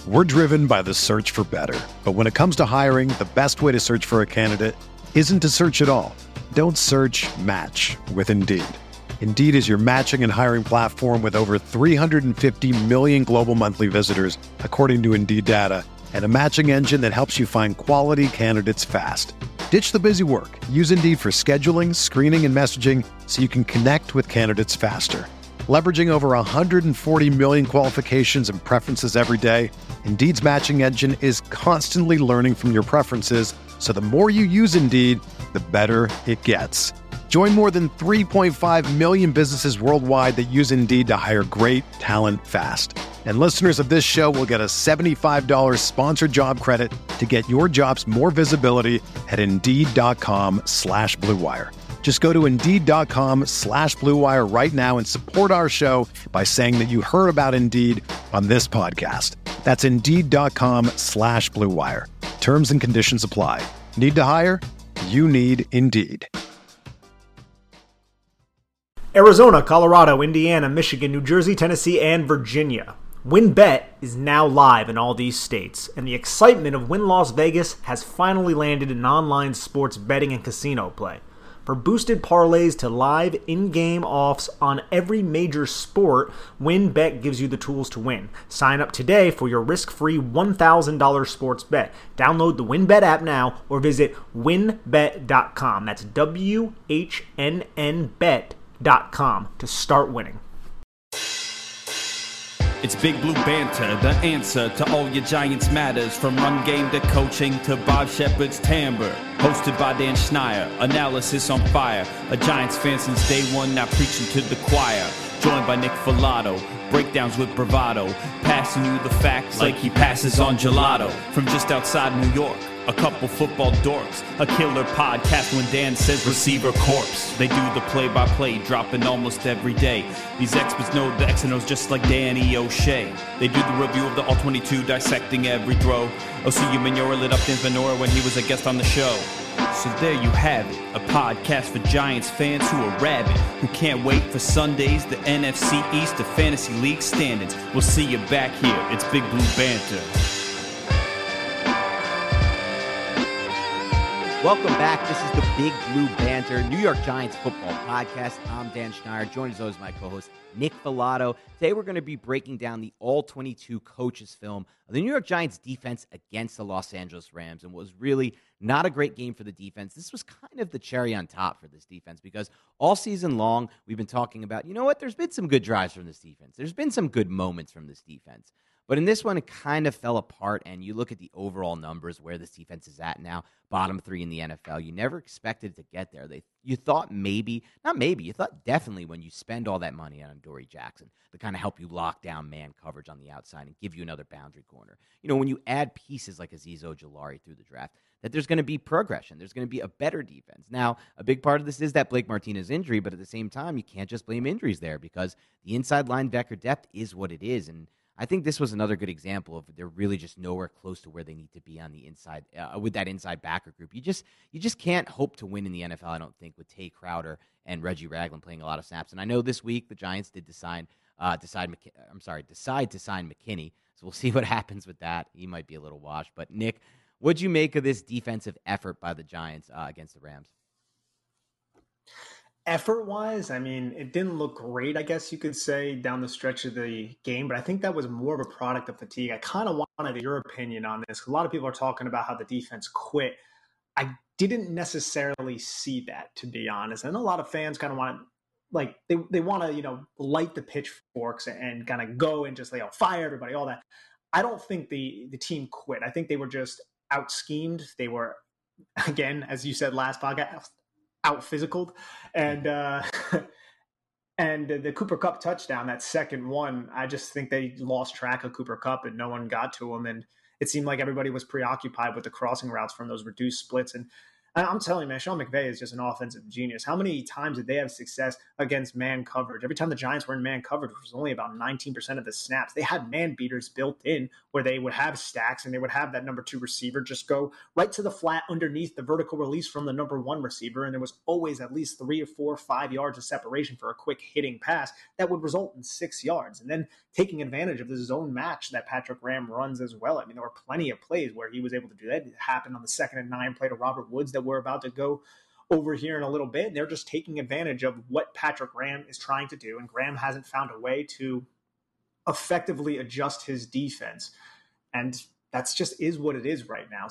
We're driven by the search for better. But when it comes to hiring, the best way to search for a candidate isn't to search at all. Don't search, match with Indeed. Indeed is your matching and hiring platform with over 350 million global monthly visitors, according to Indeed data, and a matching engine that helps you find quality candidates fast. Ditch the busy work. Use Indeed for scheduling, screening, and messaging so you can connect with candidates faster. Leveraging over 140 million qualifications and preferences every day, Indeed's matching engine is constantly learning from your preferences, so the more you use Indeed, the better it gets. Join more than 3.5 million businesses worldwide that use Indeed to hire great talent fast. And listeners of this show will get a $75 sponsored job credit to get your jobs more visibility at Indeed.com/Blue Wire. Just go to Indeed.com/Blue Wire right now and support our show by saying that you heard about Indeed on this podcast. That's Indeed.com/Blue Wire. Terms and conditions apply. Need to hire? You need Indeed. Arizona, Colorado, Indiana, Michigan, New Jersey, Tennessee, and Virginia. WynnBET is now live in all these states, and the excitement of Wynn Las Vegas has finally landed in online sports betting and casino play. For boosted parlays to live in-game offs on every major sport, WynnBET gives you the tools to win. Sign up today for your risk-free $1,000 sports bet. Download the WynnBET app now or visit wynnbet.com. That's WHNN-bet.com to start winning. It's Big Blue Banter, the answer to all your Giants matters. From run game to coaching to Bob Shepard's timbre. Hosted by Dan Schneier, analysis on fire. A Giants fan since day one, now preaching to the choir. Joined by Nick Filato, breakdowns with bravado. Passing you the facts like he passes on gelato. From just outside New York, a couple football dorks. A killer podcast when Dan says receiver corpse. They do the play-by-play, dropping almost every day. These experts know the X and O's just like Danny O'Shea. They do the review of the All-22, dissecting every throw. Osi Umenyiora lit up Dan Venora when he was a guest on the show. So there you have it, a podcast for Giants fans who are rabid, who can't wait for Sundays, the NFC East, the Fantasy League standings. We'll see you back here. It's Big Blue Banter. Welcome back. This is the Big Blue Banter, New York Giants football podcast. I'm Dan Schneier, joined as always by my co-host Nick Filato. Today we're going to be breaking down the All-22 coaches film of the New York Giants defense against the Los Angeles Rams, and was really not a great game for the defense. This was kind of the cherry on top for this defense because all season long we've been talking about, you know what, there's been some good drives from this defense. There's been some good moments from this defense. But in this one, it kind of fell apart, and you look at the overall numbers where this defense is at now, bottom 3 in the NFL. You never expected to get there. You thought maybe, not maybe, you thought definitely when you spend all that money on Dory Jackson to kind of help you lock down man coverage on the outside and give you another boundary corner. You know, when you add pieces like Azeez Ojulari through the draft, that there's going to be progression. There's going to be a better defense. Now, a big part of this is that Blake Martinez injury, but at the same time, you can't just blame injuries there because the inside linebacker depth is what it is, and I think this was another good example of they're really just nowhere close to where they need to be on the inside with that inside backer group. You just can't hope to win in the NFL, I don't think, with Tay Crowder and Reggie Ragland playing a lot of snaps. And I know this week the Giants did decide to sign McKinney, so we'll see what happens with that. He might be a little washed. But Nick, what'd you make of this defensive effort by the Giants against the Rams? Effort-wise, I mean, it didn't look great, I guess you could say, down the stretch of the game, but I think that was more of a product of fatigue. I kind of wanted your opinion on this. A lot of people are talking about how the defense quit. I didn't necessarily see that, to be honest. I know a lot of fans kind of want to, like, they want to, light the pitchforks and kind of go and just, fire everybody, all that. I don't think the team quit. I think they were just out-schemed. They were, again, as you said last podcast, out-physicaled, and the Cooper Kupp touchdown, that second one, I just think they lost track of Cooper Kupp and no one got to him, and it seemed like everybody was preoccupied with the crossing routes from those reduced splits. And I'm telling you, man, Sean McVay is just an offensive genius. How many times did they have success against man coverage? Every time the Giants were in man coverage, which was only about 19% of the snaps, they had man beaters built in where they would have stacks and they would have that number 2 receiver just go right to the flat underneath the vertical release from the number 1 receiver. And there was always at least 3 or 4 or 5 yards of separation for a quick hitting pass that would result in 6 yards. And then taking advantage of the zone match that Patrick Graham runs as well. I mean, there were plenty of plays where he was able to do that. It happened on the 2nd and 9 play to Robert Woods that we're about to go over here in a little bit. They're just taking advantage of what Patrick Graham is trying to do, and Graham hasn't found a way to effectively adjust his defense. And that's just is what it is right now.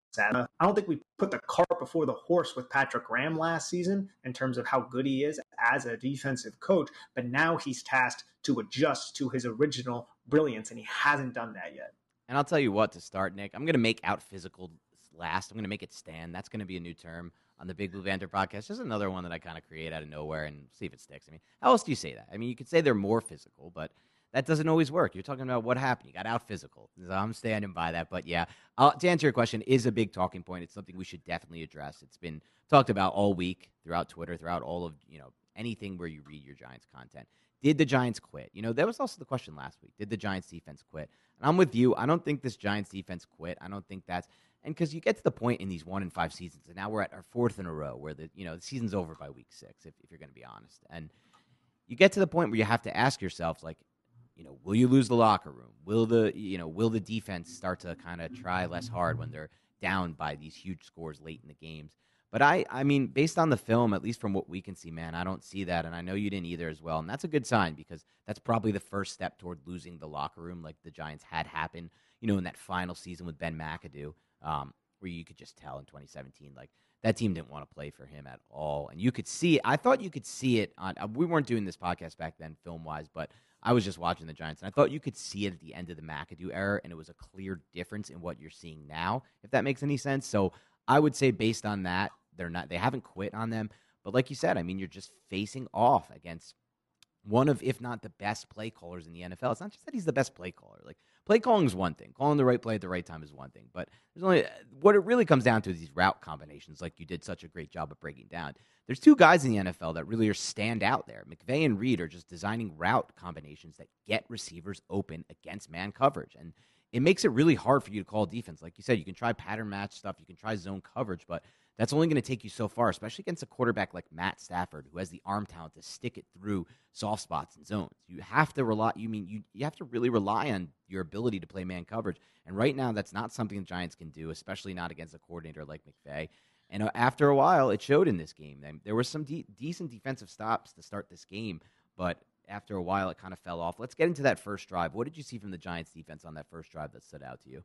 I don't think we put the cart before the horse with Patrick Graham last season in terms of how good he is as a defensive coach, but now he's tasked to adjust to his original brilliance, and he hasn't done that yet. And I'll tell you what, to start, Nick, I'm going to make out physical last. I'm going to make it stand. That's going to be a new term on the Big Blue Banter podcast. Just another one that I kind of create out of nowhere and see if it sticks. I mean, how else do you say that? I mean, you could say they're more physical, but that doesn't always work. You're talking about what happened. You got out physical. So I'm standing by that. But yeah, to answer your question, is a big talking point. It's something we should definitely address. It's been talked about all week throughout Twitter, throughout all of, anything where you read your Giants content. Did the Giants quit? That was also the question last week. Did the Giants defense quit? And I'm with you. I don't think this Giants defense quit. I don't think that's, and because you get to the point in these 1-5 seasons, and now we're at our 4th in a row where the season's over by week 6, if you're going to be honest. And you get to the point where you have to ask yourself, like, will you lose the locker room? Will the defense start to kind of try less hard when they're down by these huge scores late in the games? But I mean, based on the film, at least from what we can see, man, I don't see that, and I know you didn't either as well. And that's a good sign because that's probably the first step toward losing the locker room, like the Giants had happen, in that final season with Ben McAdoo, where you could just tell in 2017, like that team didn't want to play for him at all. And you could see it. I thought you could see it on. We weren't doing this podcast back then, film wise, but I was just watching the Giants, and I thought you could see it at the end of the McAdoo era, and it was a clear difference in what you're seeing now, if that makes any sense. So I would say based on that, they haven't quit on them. But like you said, I mean, you're just facing off against one of, if not the best play callers in the NFL. It's not just that he's the best play caller. Like, play calling is one thing. Calling the right play at the right time is one thing. But what it really comes down to is these route combinations, like you did such a great job of breaking down. There's 2 guys in the NFL that really stand out there. McVay and Reed are just designing route combinations that get receivers open against man coverage. And it makes it really hard for you to call defense. Like you said, you can try pattern match stuff. You can try zone coverage, but that's only going to take you so far, especially against a quarterback like Matt Stafford, who has the arm talent to stick it through soft spots and zones. You have to rely. You have to really rely on your ability to play man coverage. And right now, that's not something the Giants can do, especially not against a coordinator like McVay. And after a while, it showed in this game. There were some decent defensive stops to start this game, but after a while, it kind of fell off. Let's get into that first drive. What did you see from the Giants defense on that first drive that stood out to you?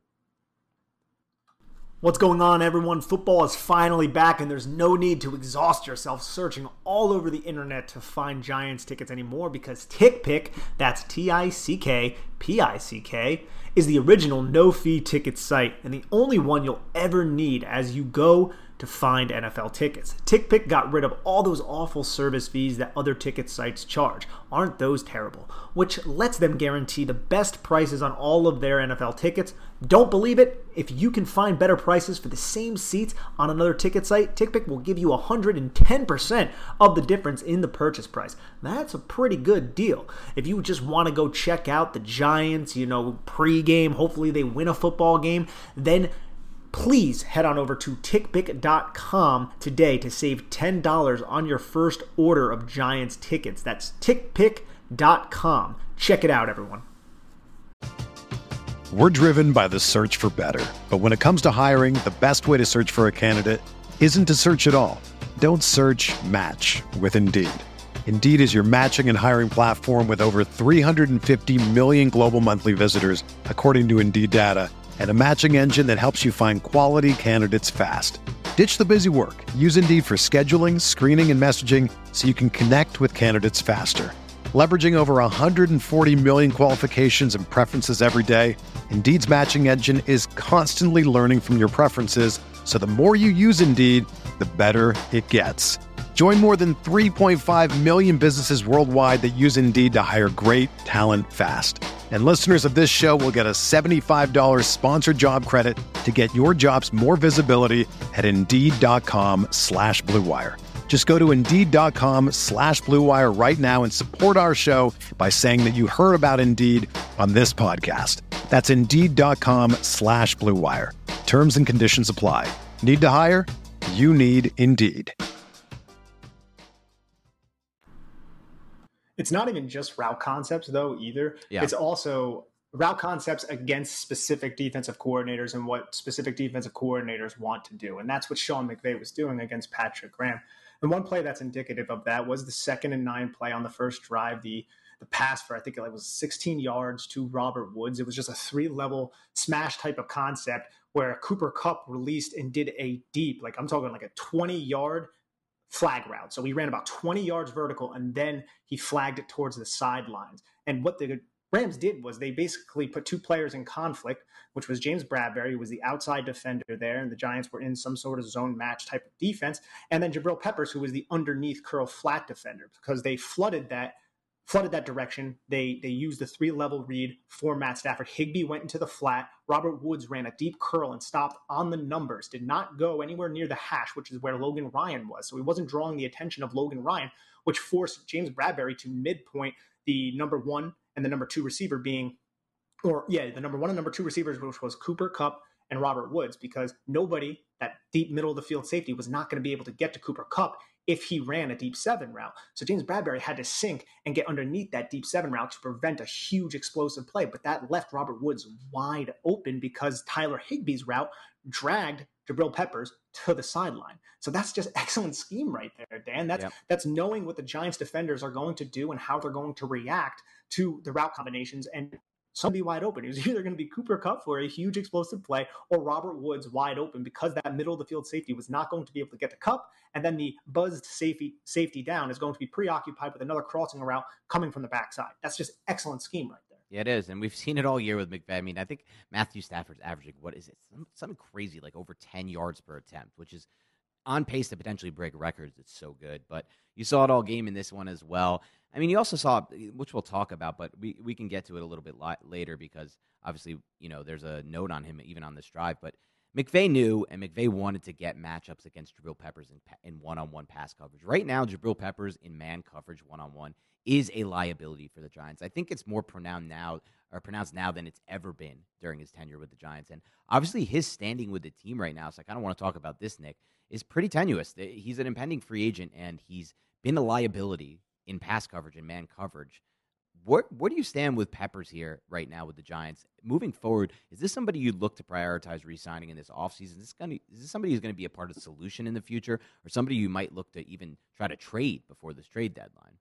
What's going on, everyone? Football is finally back, and there's no need to exhaust yourself searching all over the internet to find Giants tickets anymore because TickPick, that's TickPick, is the original no-fee ticket site and the only one you'll ever need as you go to find NFL tickets. TickPick got rid of all those awful service fees that other ticket sites charge. Aren't those terrible? Which lets them guarantee the best prices on all of their NFL tickets. Don't believe it? If you can find better prices for the same seats on another ticket site, TickPick will give you 110% of the difference in the purchase price. That's a pretty good deal. If you just want to go check out the Giants, pregame, hopefully they win a football game, then please head on over to TickPick.com today to save $10 on your first order of Giants tickets. That's TickPick.com. Check it out, everyone. We're driven by the search for better. But when it comes to hiring, the best way to search for a candidate isn't to search at all. Don't search, match with Indeed. Indeed is your matching and hiring platform with over 350 million global monthly visitors, according to Indeed data, and a matching engine that helps you find quality candidates fast. Ditch the busy work. Use Indeed for scheduling, screening, and messaging so you can connect with candidates faster. Leveraging over 140 million qualifications and preferences every day, Indeed's matching engine is constantly learning from your preferences, so the more you use Indeed, the better it gets. Join more than 3.5 million businesses worldwide that use Indeed to hire great talent fast. And listeners of this show will get a $75 sponsored job credit to get your jobs more visibility at Indeed.com/Blue Wire. Just go to Indeed.com/Blue Wire right now and support our show by saying that you heard about Indeed on this podcast. That's Indeed.com/Blue Wire. Terms and conditions apply. Need to hire? You need Indeed. It's not even just route concepts, though, either. Yeah. It's also route concepts against specific defensive coordinators and what specific defensive coordinators want to do. And that's what Sean McVay was doing against Patrick Graham. And one play that's indicative of that was the 2nd and 9 play on the first drive, the pass for, I think it was 16 yards to Robert Woods. It was just a 3-level smash type of concept where Cooper Kupp released and did a deep, like I'm talking like a 20-yard flag route. So he ran about 20 yards vertical, and then he flagged it towards the sidelines. And what the Rams did was they basically put two players in conflict, which was James Bradberry, who was the outside defender there, and the Giants were in some sort of zone match type of defense, and then Jabril Peppers, who was the underneath curl flat defender, because they flooded that direction. They used the 3-level read for Matt Stafford. Higbee went into the flat. Robert Woods ran a deep curl and stopped on the numbers, did not go anywhere near the hash, which is where Logan Ryan was. So he wasn't drawing the attention of Logan Ryan, which forced James Bradberry to midpoint the number 1 and the number 2 receiver the number 1 and number 2 receivers, which was Cooper Kupp and Robert Woods, because nobody, that deep middle of the field safety, was not going to be able to get to Cooper Kupp if he ran a deep 7 route. So James Bradberry had to sink and get underneath that deep 7 route to prevent a huge explosive play. But that left Robert Woods wide open because Tyler Higbee's route dragged Jabril Peppers to the sideline. So that's just excellent scheme right there, Dan. That's knowing what the Giants defenders are going to do and how they're going to react to the route combinations, and somebody wide open. It was either going to be Cooper Kupp for a huge explosive play or Robert Woods wide open, because that middle of the field safety was not going to be able to get the Kupp, and then the buzzed safety down is going to be preoccupied with another crossing route coming from the backside. That's just excellent scheme right there. Yeah, it is, and we've seen it all year with McVay. I mean, I think Matthew Stafford's averaging, what is it, something crazy, like over 10 yards per attempt, which is on pace to potentially break records. It's so good, but you saw it all game in this one as well. I mean, you also saw, which we'll talk about, but we can get to it a little bit later, because obviously, there's a note on him even on this drive. But McVay knew, and McVay wanted to get matchups against Jabril Peppers in one-on-one pass coverage. Right now, Jabril Peppers in man coverage one-on-one is a liability for the Giants. I think it's more pronounced now than it's ever been during his tenure with the Giants. And obviously, his standing with the team right now, so I kind of want to talk about this, Nick, is pretty tenuous. He's an impending free agent, and he's been a liability in pass coverage and man coverage. Where do you stand with Peppers here right now with the Giants? Moving forward, is this somebody you'd look to prioritize re-signing in this offseason? Is this somebody who's going to be a part of the solution in the future, or somebody you might look to even try to trade before this trade deadline?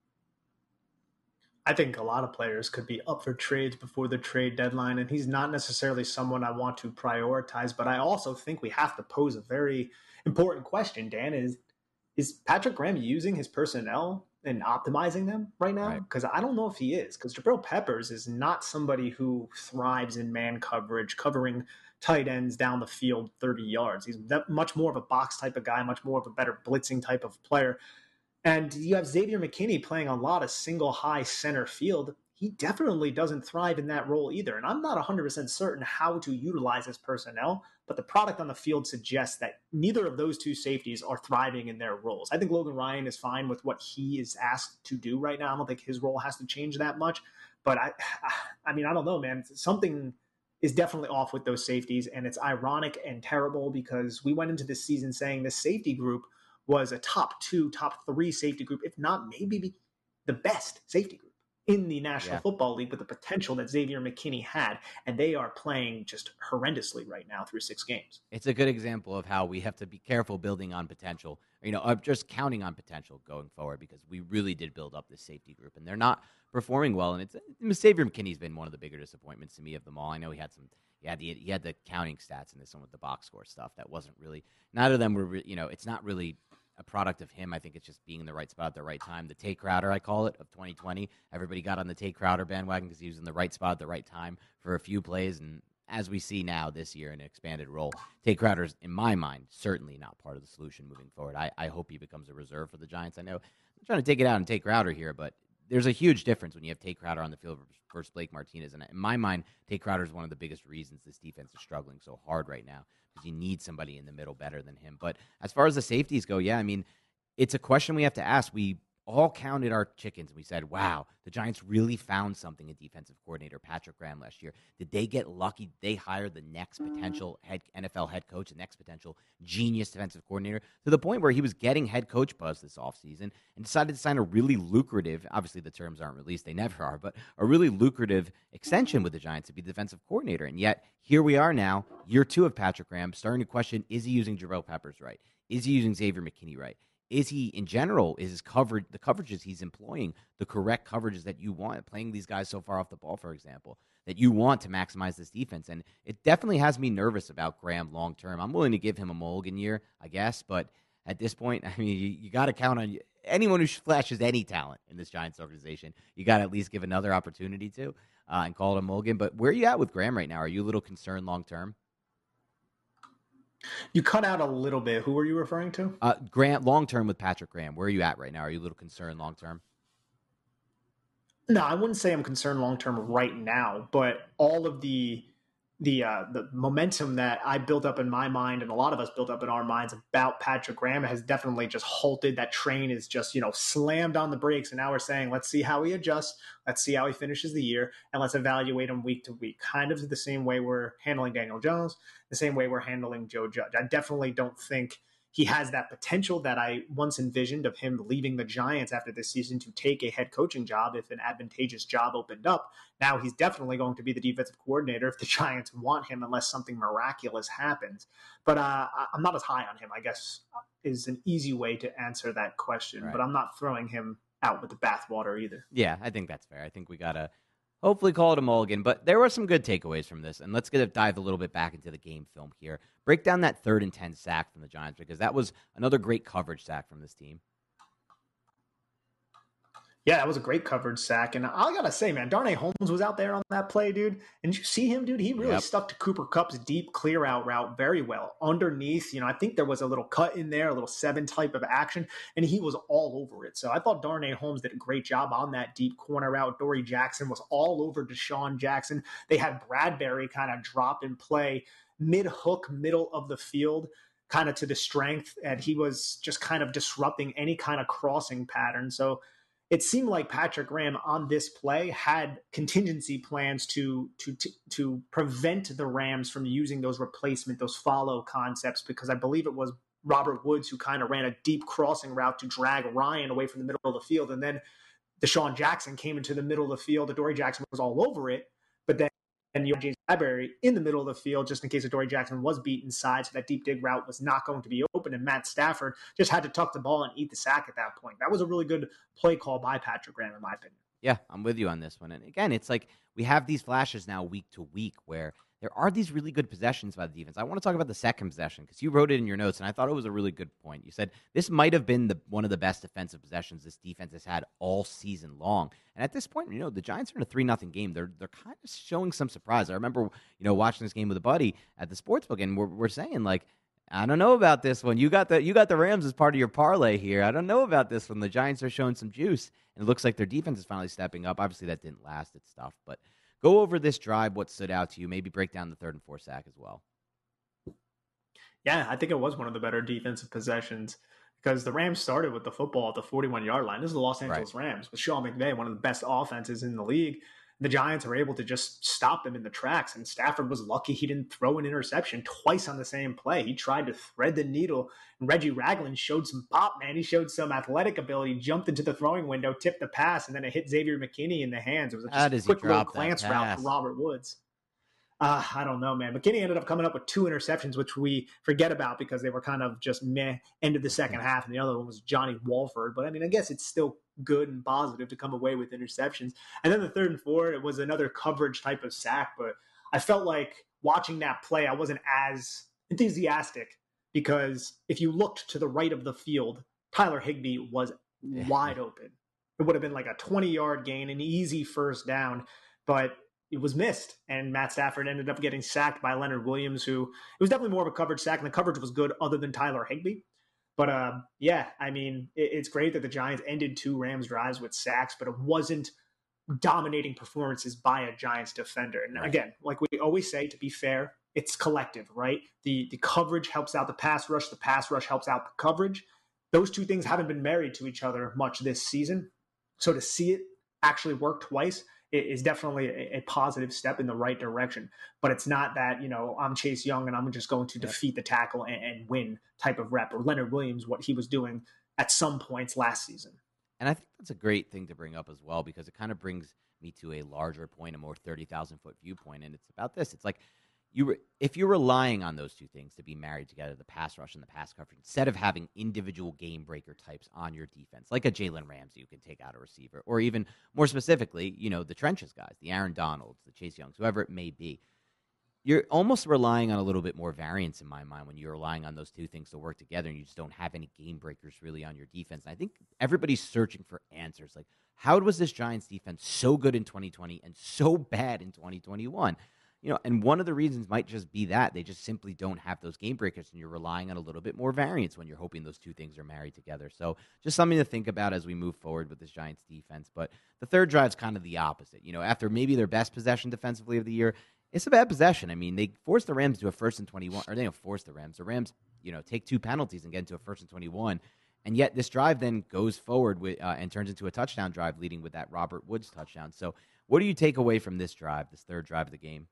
I think a lot of players could be up for trades before the trade deadline, and he's not necessarily someone I want to prioritize. But I also think we have to pose a very important question, Dan, is Patrick Graham using his personnel and optimizing them right now? Because I don't know if he is, because Jabril Peppers is not somebody who thrives in man coverage, covering tight ends down the field 30 yards. He's much more of a box type of guy, much more of a better blitzing type of player. And you have Xavier McKinney playing a lot of single high center field. He definitely doesn't thrive in that role either. And I'm not 100% certain how to utilize his personnel, but the product on the field suggests that neither of those two safeties are thriving in their roles. I think Logan Ryan is fine with what he is asked to do right now. I don't think his role has to change that much. But I mean, I don't know, man. Something is definitely off with those safeties, and it's ironic and terrible because we went into this season saying this safety group was a top 2, top 3 safety group, if not maybe the best safety group in the National Football League with the potential that Xavier McKinney had, and they are playing just horrendously right now through 6 games. It's a good example of how we have to be careful building on potential, just counting on potential going forward, because we really did build up this safety group, and they're not performing well. And Xavier McKinney's been one of the bigger disappointments to me of them all. I know he had the counting stats in this one with the box score stuff that wasn't really. Neither of them were. It's not really a product of him. I think it's just being in the right spot at the right time. The Tate Crowder, I call it, of 2020. Everybody got on the Tate Crowder bandwagon because he was in the right spot at the right time for a few plays. And as we see now this year in an expanded role, Tate Crowder's, in my mind, certainly not part of the solution moving forward. I hope he becomes a reserve for the Giants. I know I'm trying to take it out on Tate Crowder here, but there's a huge difference when you have Tate Crowder on the field versus Blake Martinez. And in my mind, Tate Crowder is one of the biggest reasons this defense is struggling so hard right now, because you need somebody in the middle better than him. But as far as the safeties go, yeah, I mean, it's a question we have to ask. We all counted our chickens and we said, wow, the Giants really found something in defensive coordinator Patrick Graham last year. Did they get lucky? Did they hire the next potential NFL head coach, the next potential genius defensive coordinator, to the point where he was getting head coach buzz this offseason and decided to sign a really lucrative, obviously the terms aren't released, they never are, but a really lucrative extension with the Giants to be the defensive coordinator. And yet, here we are now, year 2 of Patrick Graham, starting to question, is he using Jabril Peppers right? Is he using Xavier McKinney right? Is he, in general, is his coverage, the coverages he's employing, the correct coverages that you want, playing these guys so far off the ball, for example, that you want to maximize this defense? And it definitely has me nervous about Graham long term. I'm willing to give him a mulligan year, I guess, but at this point, I mean, you got to count on anyone who flashes any talent in this Giants organization. You got to at least give another opportunity to and call it a mulligan. But where are you at with Graham right now? Are you a little concerned long term? You cut out a little bit. Who were you referring to? Graham, long term with Patrick Graham. Where are you at right now? Are you a little concerned long term? No, I wouldn't say I'm concerned long term right now, but all of the momentum that I built up in my mind and a lot of us built up in our minds about Patrick Graham has definitely just halted. That train is just, slammed on the brakes. And now we're saying, let's see how he adjusts. Let's see how he finishes the year. And let's evaluate him week to week, kind of the same way we're handling Daniel Jones, the same way we're handling Joe Judge. I definitely don't think he has that potential that I once envisioned of him leaving the Giants after this season to take a head coaching job if an advantageous job opened up. Now he's definitely going to be the defensive coordinator if the Giants want him, unless something miraculous happens. But I'm not as high on him, I guess, is an easy way to answer that question. Right. But I'm not throwing him out with the bathwater either. Yeah, I think that's fair. I think we got to hopefully call it a mulligan, but there were some good takeaways from this, and let's dive a little bit back into the game film here. Break down that 3rd and 10 sack from the Giants, because that was another great coverage sack from this team. Yeah, that was a great coverage sack. And I got to say, man, Darnay Holmes was out there on that play, dude. And did you see him, dude? He really stuck to Cooper Kupp's deep clear out route very well. Underneath, I think there was a little cut in there, a little 7 type of action, and he was all over it. So I thought Darnay Holmes did a great job on that deep corner route. Dory Jackson was all over Deshaun Jackson. They had Bradbury kind of drop and play mid-hook, middle of the field, kind of to the strength. And he was just kind of disrupting any kind of crossing pattern. So it seemed like Patrick Graham on this play had contingency plans to prevent the Rams from using those replacement, those follow concepts, because I believe it was Robert Woods who kind of ran a deep crossing route to drag Ryan away from the middle of the field. And then Deshaun Jackson came into the middle of the field. Adoree Jackson was all over it, but then you had James Bradbury in the middle of the field just in case Adoree Jackson was beat inside, so that deep dig route was not going to be open, and Matt Stafford just had to tuck the ball and eat the sack at that point. That was a really good play call by Patrick Graham, in my opinion. Yeah, I'm with you on this one. And again, it's like we have these flashes now week to week where there are these really good possessions by the defense. I want to talk about the second possession because you wrote it in your notes, and I thought it was a really good point. You said this might have been one of the best defensive possessions this defense has had all season long. And at this point, the Giants are in a 3-0 game. They're kind of showing some surprise. I remember, watching this game with a buddy at the sportsbook, and we're saying, like, I don't know about this one. You got the Rams as part of your parlay here. I don't know about this one. The Giants are showing some juice, and it looks like their defense is finally stepping up. Obviously, that didn't last. It's tough, but go over this drive, what stood out to you. Maybe break down the 3rd and 4 sack as well. Yeah, I think it was one of the better defensive possessions because the Rams started with the football at the 41-yard line. This is the Los Angeles Rams with Sean McVay, one of the best offenses in the league. The Giants were able to just stop them in the tracks, and Stafford was lucky he didn't throw an interception twice on the same play. He tried to thread the needle, and Reggie Ragland showed some pop, man. He showed some athletic ability, jumped into the throwing window, tipped the pass, and then it hit Xavier McKinney in the hands. It was just a quick little glance route to Robert Woods. I don't know, man. McKinney ended up coming up with 2 interceptions, which we forget about because they were kind of just meh end of the second half, and the other one was Johnny Walford. But, I guess it's still good and positive to come away with interceptions. And then the 3rd and 4, it was another coverage type of sack, but I felt like watching that play, I wasn't as enthusiastic because if you looked to the right of the field, Tyler Higbee was wide open. It would have been like a 20-yard gain, an easy first down, but it was missed, and Matt Stafford ended up getting sacked by Leonard Williams, who it was definitely more of a coverage sack, and the coverage was good other than Tyler Higbee. But yeah, I mean, it's great that the Giants ended 2 Rams drives with sacks, but it wasn't dominating performances by a Giants defender. And Right. again, like we always say, to be fair, it's collective, right? The coverage helps out the pass rush helps out the coverage. Those two things haven't been married to each other much this season. So to see it actually work twice is definitely a positive step in the right direction. But it's not that, I'm Chase Young and I'm just going to defeat the tackle and win type of rep, or Leonard Williams, what he was doing at some points last season. And I think that's a great thing to bring up as well, because it kind of brings me to a larger point, a more 30,000-foot viewpoint. And it's about this. It's like, if you're relying on those two things to be married together, the pass rush and the pass coverage, instead of having individual game breaker types on your defense, like a Jalen Ramsey who can take out a receiver, or even more specifically, the trenches guys, the Aaron Donalds, the Chase Youngs, whoever it may be, you're almost relying on a little bit more variance in my mind when you're relying on those two things to work together, and you just don't have any game breakers really on your defense. And I think everybody's searching for answers. Like, how was this Giants defense so good in 2020 and so bad in 2021? And one of the reasons might just be that they just simply don't have those game breakers, and you're relying on a little bit more variance when you're hoping those two things are married together. So just something to think about as we move forward with this Giants defense. But the third drive's kind of the opposite. After maybe their best possession defensively of the year, it's a bad possession. I mean, they forced the Rams to a 1st and 21, or they don't force the Rams. The Rams, take 2 penalties and get into a 1st and 21. And yet this drive then goes forward with and turns into a touchdown drive, leading with that Robert Woods touchdown. So what do you take away from this drive, this third drive of the game?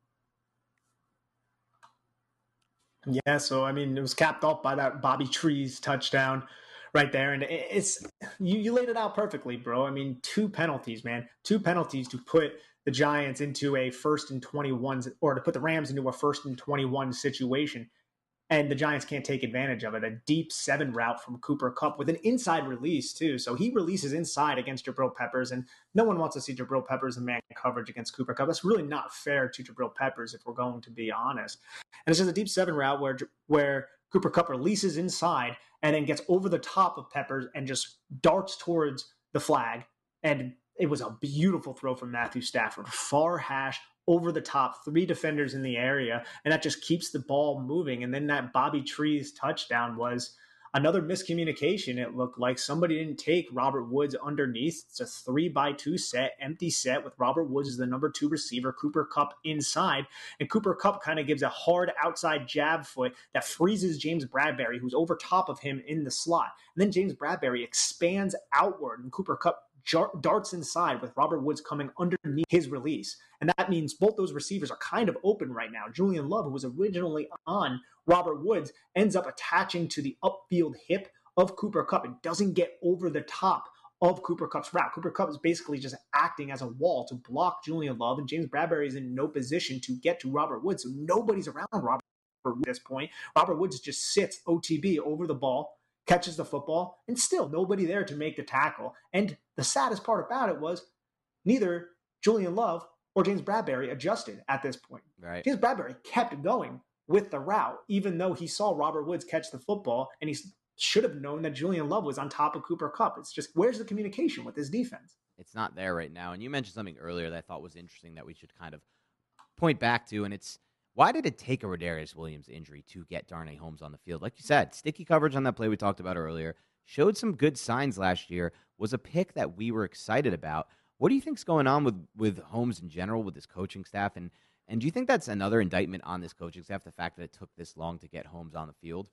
Yeah, so I mean, it was capped off by that Bobby Trees touchdown right there, and it's you laid it out perfectly, bro. I mean, 2 penalties, man, 2 penalties to put the Giants into a 1st and 21, or to put the Rams into a 1st and 21 situation, and the Giants can't take advantage of it. A deep 7 route from Cooper Kupp with an inside release too. So he releases inside against Jabril Peppers, and no one wants to see Jabril Peppers in man coverage against Cooper Kupp. That's really not fair to Jabril Peppers, if we're going to be honest. And it's just a deep 7 route where Cooper Kupp releases inside and then gets over the top of Peppers and just darts towards the flag. And it was a beautiful throw from Matthew Stafford, far hash, over the top, 3 defenders in the area, and that just keeps the ball moving. And then that Bobby Trees touchdown was another miscommunication. It looked like somebody didn't take Robert Woods underneath. It's a 3-by-2 set, empty set with Robert Woods as the number 2 receiver, Cooper Kupp inside, and Cooper Kupp kind of gives a hard outside jab foot that freezes James Bradberry, who's over top of him in the slot. And then James Bradberry expands outward, and Cooper Kupp darts inside with Robert Woods coming underneath his release. And that means both those receivers are kind of open right now. Julian Love, who was originally on Robert Woods, ends up attaching to the upfield hip of Cooper Kupp and doesn't get over the top of Cooper Kupp's route. Cooper Kupp is basically just acting as a wall to block Julian Love, and James Bradberry is in no position to get to Robert Woods. So nobody's around Robert Woods at this point. Robert Woods just sits OTB over the ball, catches the football, and still nobody there to make the tackle. And the saddest part about it was neither Julian Love or James Bradberry adjusted at this point. Right. James Bradberry kept going with the route, even though he saw Robert Woods catch the football, and he should have known that Julian Love was on top of Cooper Kupp. It's just, where's the communication with this defense? It's not there right now. And you mentioned something earlier that I thought was interesting that we should kind of point back to, and it's, why did it take a Rodarius Williams injury to get Darnay Holmes on the field? Like you said, sticky coverage on that play we talked about earlier, showed some good signs last year, was a pick that we were excited about. What do you think's going on with Holmes in general, with his coaching staff? And do you think that's another indictment on this coaching staff, the fact that it took this long to get Holmes on the field?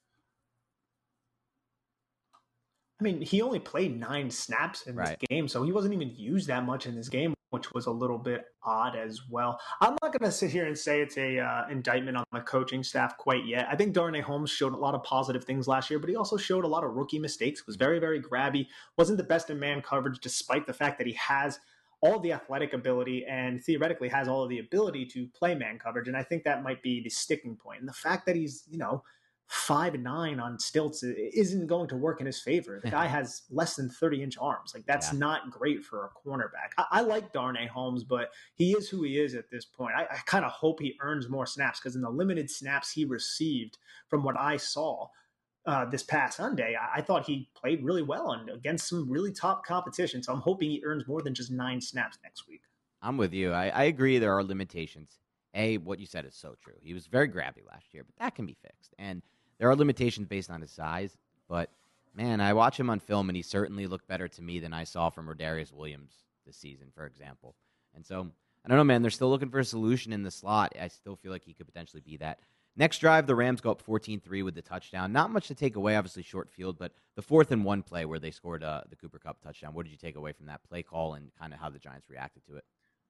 I mean, he only played 9 snaps in this game, so he wasn't even used that much in this game, which was a little bit odd as well. I'm not going to sit here and say it's a indictment on the coaching staff quite yet. I think Darnay Holmes showed a lot of positive things last year, but he also showed a lot of rookie mistakes, was very, very grabby, wasn't the best in man coverage, despite the fact that he has all of the athletic ability and theoretically has all of the ability to play man coverage. And I think that might be the sticking point. And the fact that he's, 5'9" on stilts isn't going to work in his favor. The guy has less than 30-inch arms. Like, that's not great for a cornerback. I like Darnay Holmes, but he is who he is at this point. I kind of hope he earns more snaps, because in the limited snaps he received from what I saw this past Sunday, I thought he played really well against some really top competition. So I'm hoping he earns more than just 9 snaps next week. I'm with you. I agree there are limitations. What you said is so true. He was very grabby last year, but that can be fixed. And there are limitations based on his size, But, man, I watch him on film, and he certainly looked better to me than I saw from Rodarius Williams this season, for example. And so, I don't know, man. They're still looking for a solution in the slot. I still feel like he could potentially be that. Next drive, the Rams go up 14-3 with the touchdown. Not much to take away, obviously short field, but the 4th-and-1 play where they scored the Cooper Kupp touchdown. What did you take away from that play call and kind of how the Giants reacted to it?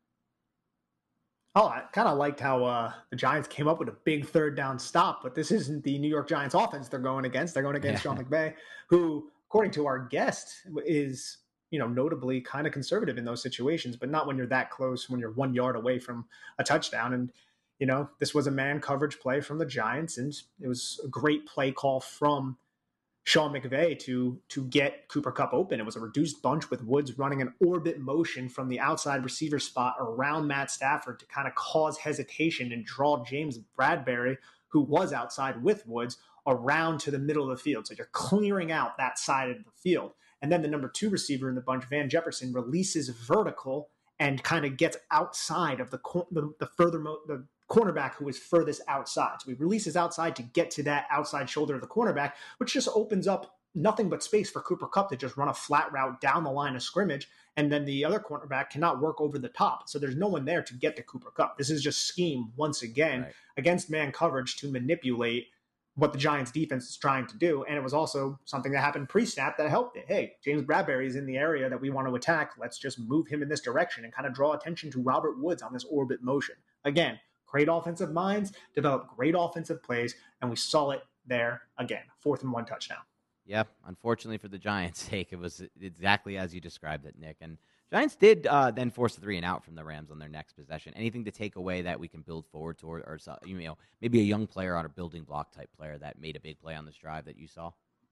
Oh, I kind of liked how the Giants came up with a big third down stop, but this isn't the New York Giants offense they're going against. They're going against Sean McVay, who, according to our guest, is notably kind of conservative in those situations, but not when you're that close, when you're 1 yard away from a touchdown. And this was a man coverage play from the Giants, and it was a great play call from Sean McVay to get Cooper Kupp open. It was a reduced bunch with Woods running an orbit motion from the outside receiver spot around Matt Stafford to kind of cause hesitation and draw James Bradberry, who was outside with Woods, around to the middle of the field. So you're clearing out that side of the field. And then the number 2 receiver in the bunch, Van Jefferson, releases vertical and kind of gets outside of the cornerback who is furthest outside. So he releases outside to get to that outside shoulder of the cornerback, which just opens up nothing but space for Cooper Kupp to just run a flat route down the line of scrimmage. And then the other cornerback cannot work over the top. So there's no one there to get to Cooper Kupp. This is just scheme once again against man coverage to manipulate what the Giants defense is trying to do. And it was also something that happened pre-snap that helped it. Hey, James Bradberry is in the area that we want to attack. Let's just move him in this direction and kind of draw attention to Robert Woods on this orbit motion. Again, great offensive minds, develop great offensive plays, and we saw it there again. 4th-and-1 touchdown. Yeah, unfortunately for the Giants' sake, it was exactly as you described it, Nick. And Giants did then force a 3-and-out from the Rams on their next possession. Anything to take away that we can build forward toward, or maybe a young player on a building block type player that made a big play on this drive that you saw?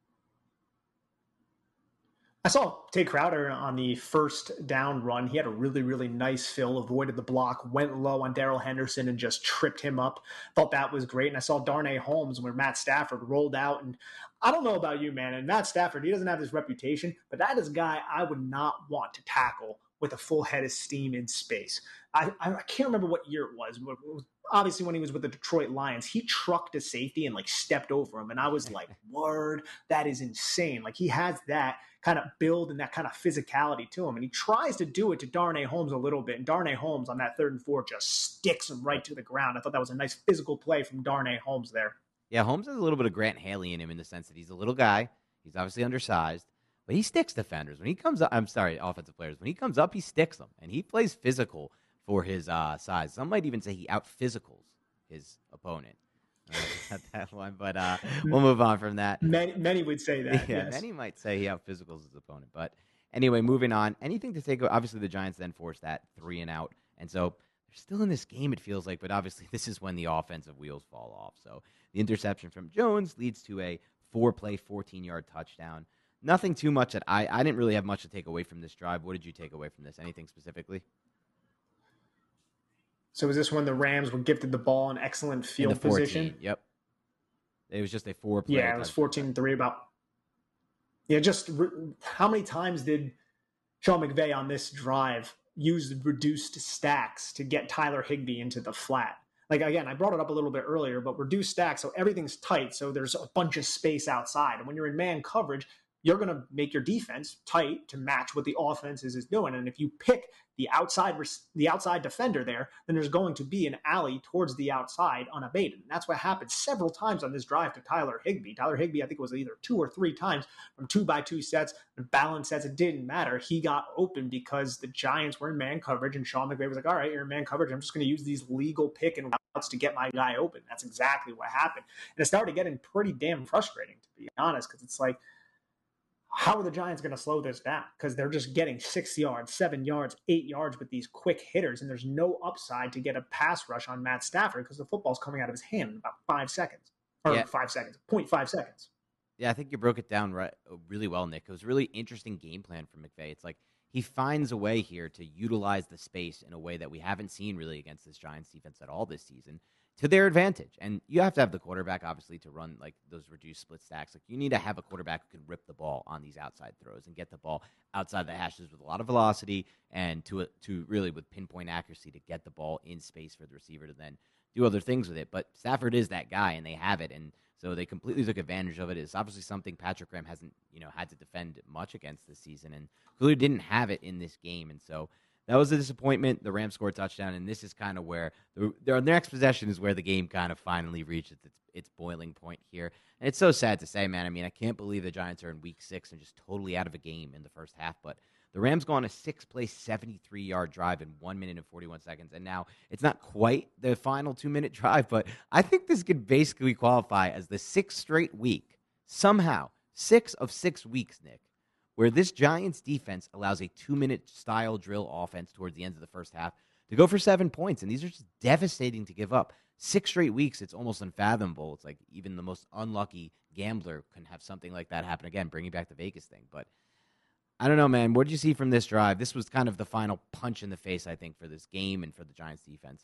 I saw Tay Crowder on the first down run. He had a really, really nice fill, avoided the block, went low on Darrell Henderson and just tripped him up. Thought that was great. And I saw Darnay Holmes where Matt Stafford rolled out. And I don't know about you, man. And Matt Stafford, he doesn't have this reputation, but that is a guy I would not want to tackle with a full head of steam in space. I can't remember what year it was. Obviously, when he was with the Detroit Lions, he trucked a safety and stepped over him. And I was like, word, that is insane. He has that kind of build and that kind of physicality to him. And he tries to do it to Darnay Holmes a little bit. And Darnay Holmes on that 3rd and 4 just sticks him right to the ground. I thought that was a nice physical play from Darnay Holmes there. Yeah, Holmes has a little bit of Grant Haley in him in the sense that he's a little guy. He's obviously undersized, but he sticks defenders. When he comes up, offensive players. When he comes up, he sticks them. And he plays physical for his size. Some might even say he out-physicals his opponent. Not that one, but we'll move on from that. Many would say that. Yeah, yes. Many might say he out-physicals his opponent. But anyway, moving on. Anything to take? Obviously, the Giants then forced that 3-and-out, and so they're still in this game. It feels like, but obviously, this is when the offensive wheels fall off. So the interception from Jones leads to a 4-play, 14-yard touchdown. Nothing too much that I didn't really have much to take away from this drive. What did you take away from this? Anything specifically? So was this when the Rams were gifted the ball in excellent field position? Yep. It was just a 4-play. Yeah, it was 14-3 about. Yeah, how many times did Sean McVay on this drive use the reduced stacks to get Tyler Higbee into the flat? Again, I brought it up a little bit earlier, but reduced stacks, so everything's tight, so there's a bunch of space outside. And when you're in man coverage, you're going to make your defense tight to match what the offense is doing. And if you pick the outside defender there, then there's going to be an alley towards the outside unabated. And that's what happened several times on this drive to Tyler Higbee. Tyler Higbee, I think it was either 2 or 3 times from 2x2 sets and balance sets. It didn't matter. He got open because the Giants were in man coverage, and Sean McVay was like, all right, you're in man coverage. I'm just going to use these legal pick and routes to get my guy open. That's exactly what happened. And it started getting pretty damn frustrating, to be honest, because it's like, how are the Giants going to slow this down? Because they're just getting 6 yards, 7 yards, 8 yards with these quick hitters, and there's no upside to get a pass rush on Matt Stafford because the football's coming out of his hand in about 5 seconds. Or 5 seconds, 0.5 seconds. Yeah, I think you broke it down really well, Nick. It was a really interesting game plan for McVay. It's like he finds a way here to utilize the space in a way that we haven't seen really against this Giants defense at all this season. to their advantage. And you have to have the quarterback, obviously, to run like those reduced split stacks. Like you need to have a quarterback who can rip the ball on these outside throws and get the ball outside the hashes with a lot of velocity and to really with pinpoint accuracy to get the ball in space for the receiver to then do other things with it. But Stafford is that guy, and they have it, and so they completely took advantage of it. It's obviously something Patrick Graham hasn't, had to defend much against this season, and clearly didn't have it in this game. And so that was a disappointment. The Rams scored a touchdown, and this is kind of where their next possession is where the game kind of finally reaches its boiling point here. And it's so sad to say, man. I mean, I can't believe the Giants are in Week 6 and just totally out of a game in the first half. But the Rams go on a 6-play, 73-yard drive in 1 minute and 41 seconds. And now it's not quite the final 2-minute drive, but I think this could basically qualify as the 6th straight week, somehow, 6 of 6 weeks, Nick, where this Giants defense allows a 2-minute style drill offense towards the end of the first half to go for 7 points. And these are just devastating to give up. 6 straight weeks, it's almost unfathomable. It's like even the most unlucky gambler can have something like that happen again, bringing back the Vegas thing. But I don't know, man. What did you see from this drive? This was kind of the final punch in the face, I think, for this game and for the Giants defense.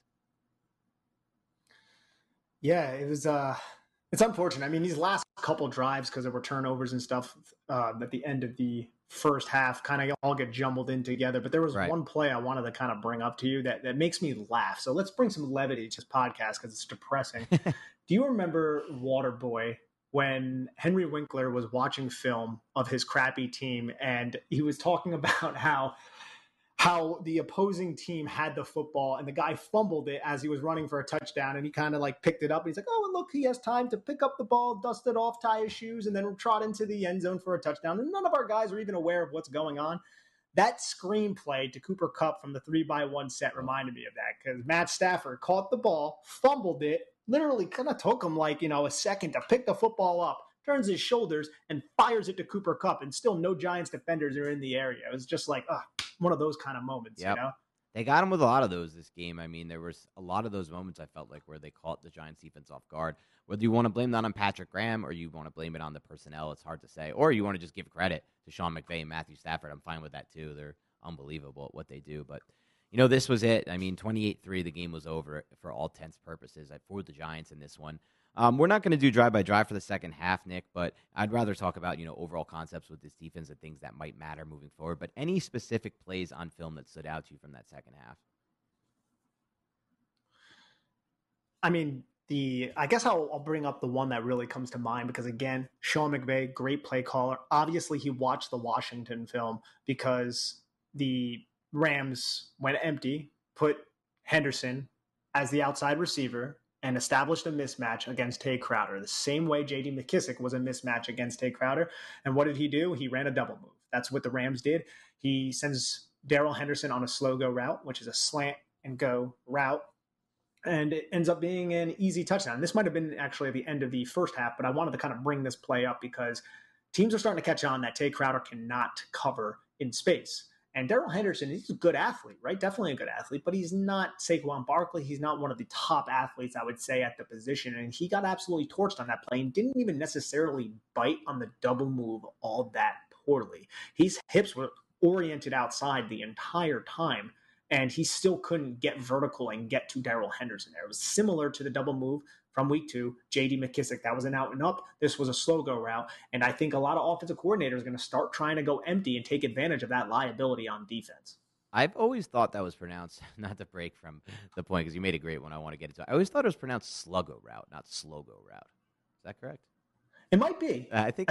Yeah, it was it's unfortunate. I mean, these last couple drives, because there were turnovers and stuff at the end of the first half, kind of all get jumbled in together. But there was one play I wanted to kind of bring up to you that makes me laugh. So let's bring some levity to this podcast because it's depressing. Do you remember Waterboy when Henry Winkler was watching film of his crappy team and he was talking about how the opposing team had the football and the guy fumbled it as he was running for a touchdown, and he kind of like picked it up and he's like, oh, and look, he has time to pick up the ball, dust it off, tie his shoes, and then trot into the end zone for a touchdown. And none of our guys are even aware of what's going on. That screenplay to Cooper Kupp from the 3x1 set reminded me of that, because Matt Stafford caught the ball, fumbled it, literally kind of took him like, a second to pick the football up, turns his shoulders and fires it to Cooper Kupp, and still no Giants defenders are in the area. It was just like, one of those kind of moments, They got him with a lot of those this game. I mean, there was a lot of those moments I felt like where they caught the Giants defense off guard. Whether you want to blame that on Patrick Graham or you want to blame it on the personnel, it's hard to say. Or you want to just give credit to Sean McVay and Matthew Stafford. I'm fine with that too. They're unbelievable at what they do. But, this was it. I mean, 28-3, the game was over for all intents purposes. I for the Giants in this one. We're not going to do drive-by-drive for the second half, Nick, but I'd rather talk about, overall concepts with this defense and things that might matter moving forward. But any specific plays on film that stood out to you from that second half? I mean, I guess I'll bring up the one that really comes to mind because, again, Sean McVay, great play caller. Obviously, he watched the Washington film because the Rams went empty, put Henderson as the outside receiver, and established a mismatch against Tay Crowder, the same way J.D. McKissic was a mismatch against Tay Crowder. And what did he do? He ran a double move. That's what the Rams did. He sends Darrell Henderson on a slow go route, which is a slant and go route, and it ends up being an easy touchdown. This might have been actually at the end of the first half, but I wanted to kind of bring this play up because teams are starting to catch on that Tay Crowder cannot cover in space. And Darrell Henderson, he's a good athlete, right? Definitely a good athlete, but he's not Saquon Barkley. He's not one of the top athletes, I would say, at the position. And he got absolutely torched on that play and didn't even necessarily bite on the double move all that poorly. His hips were oriented outside the entire time, and he still couldn't get vertical and get to Darrell Henderson there. It was similar to the double move from week 2, J.D. McKissic. That was an out and up. This was a slow go route. And I think a lot of offensive coordinators are going to start trying to go empty and take advantage of that liability on defense. I've always thought that was pronounced, not to break from the point because you made a great one I want to get into. I always thought it was pronounced sluggo route, not slow-go route. Is that correct? It might be. I think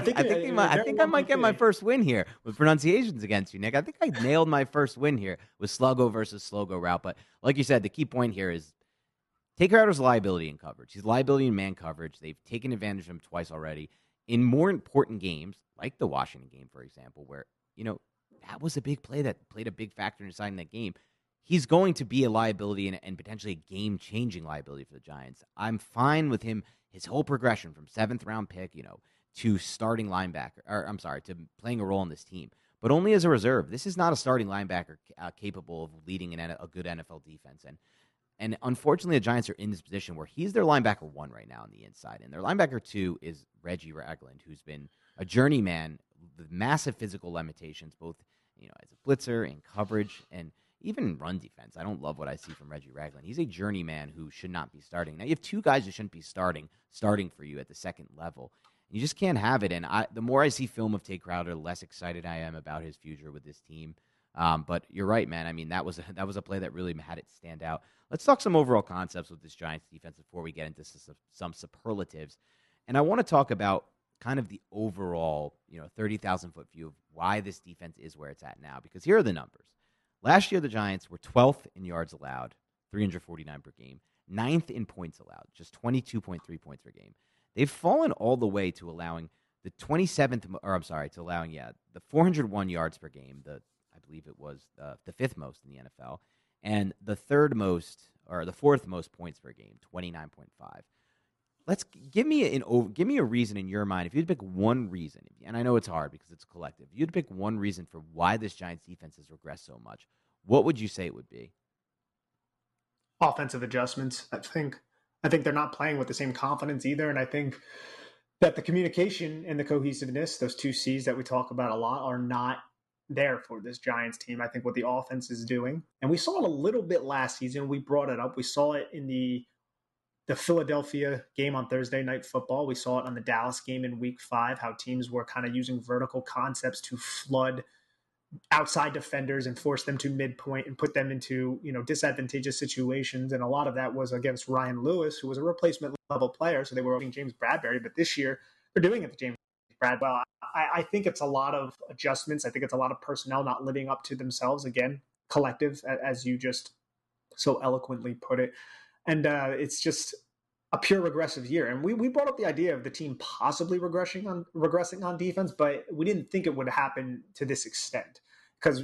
I might get my first win here with pronunciations against you, Nick. I think I nailed my first win here with sluggo versus slow-go route. But like you said, the key point here is Tay Crowder's liability in coverage. He's liability in man coverage. They've taken advantage of him twice already. In more important games, like the Washington game, for example, where, that was a big play that played a big factor in deciding that game. He's going to be a liability and potentially a game-changing liability for the Giants. I'm fine with him, his whole progression from 7th-round pick, to starting linebacker, to playing a role on this team, but only as a reserve. This is not a starting linebacker capable of leading a good NFL defense. And unfortunately, the Giants are in this position where he's their linebacker 1 right now on the inside. And their linebacker 2 is Reggie Ragland, who's been a journeyman with massive physical limitations, both as a blitzer and coverage. And even run defense. I don't love what I see from Reggie Ragland. He's a journeyman who should not be starting. Now, you have two guys who shouldn't be starting for you at the second level. You just can't have it. And the more I see film of Tay Crowder, the less excited I am about his future with this team. But you're right, man. I mean, that was a play that really had it stand out. Let's talk some overall concepts with this Giants defense before we get into some superlatives. And I want to talk about kind of the overall, 30,000-foot view of why this defense is where it's at now. Because here are the numbers. Last year, the Giants were 12th in yards allowed, 349 per game, 9th in points allowed, just 22.3 points per game. They've fallen all the way to allowing the 401 yards per game. I believe it was the fifth most in the NFL, and the fourth most points per game, 29.5. Give me a reason in your mind, if you'd pick one reason, and I know it's hard because it's collective. If you'd pick one reason for why this Giants defense has regressed so much, what would you say it would be? Offensive adjustments, I think. I think they're not playing with the same confidence either. And I think that the communication and the cohesiveness, those two C's that we talk about a lot, are not there for this Giants team. I think what the offense is doing, and we saw it a little bit last season. We brought it up. We saw it in the Philadelphia game on Thursday Night Football. We saw it on the Dallas game in Week 5, how teams were kind of using vertical concepts to flood outside defenders and force them to midpoint and put them into, disadvantageous situations. And a lot of that was against Ryan Lewis, who was a replacement level player. So they were running James Bradbury, but this year they're doing it to James Bradbury. I think it's a lot of adjustments. I think it's a lot of personnel not living up to themselves. Again, collective, as you just so eloquently put it. And it's just a pure regressive year. And we brought up the idea of the team possibly regressing on defense, but we didn't think it would happen to this extent because,